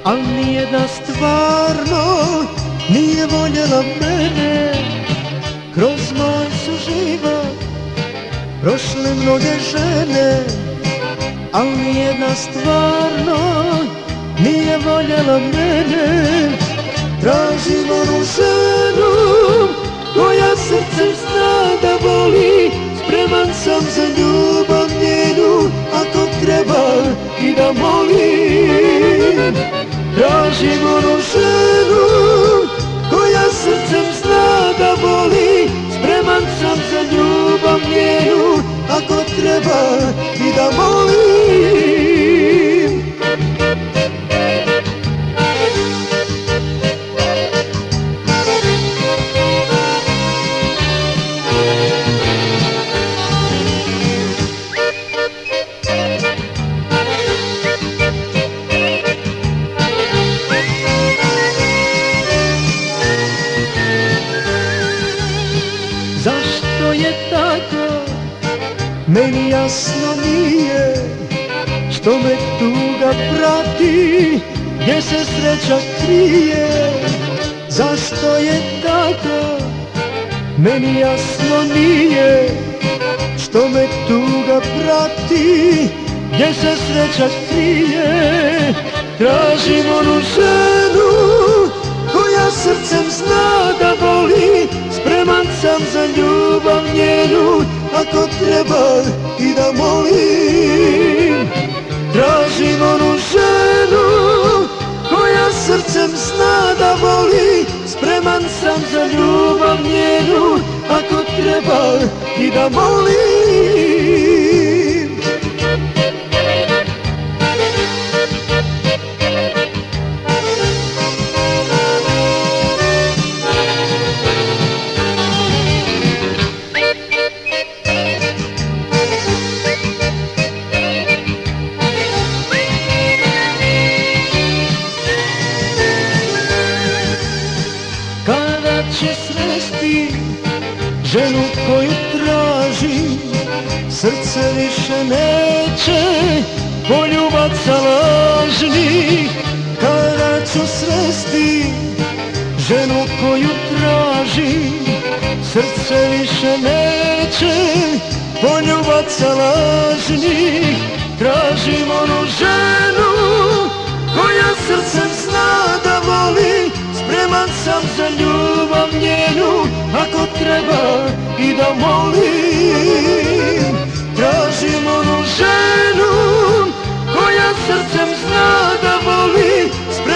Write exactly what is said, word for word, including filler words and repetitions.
al nijedna stvarno nije voljela mene. Kroz moj su život prošle mnoge žene, al nijedna stvarno nije voljela mene. Tražim onu ženu koja srcem zna da voli, spreman sam za ljubav njenu, ako treba i da molim. Tražim onu ženu koja srcem zna da voli, spreman sam za ljubav njenu, ako treba i da molim. Zašto je tako, meni jasno nije, što me tuga prati, gdje se sreća krije. Zašto je tako, meni jasno nije, što me tuga prati, gdje se sreća krije. Tražim onu ženu koja srcem zna da voli, spreman sam za ljubav njenu, ako treba i da molim. Tražim onu ženu koja srcem zna da voli, spreman sam za ljubav njenu, ako treba i da molim. Kada će sresti ženu koju traži, srce više neće poljubaca lažnih. Kada ću sresti ženu koju traži, srce više neće poljubaca lažnih. Tražim onu ženu koja srcem zna da voli, spreman sam za ljubav njenu, ako treba i da molim. Tražim onu ženu koja srcem zna da voli, spreman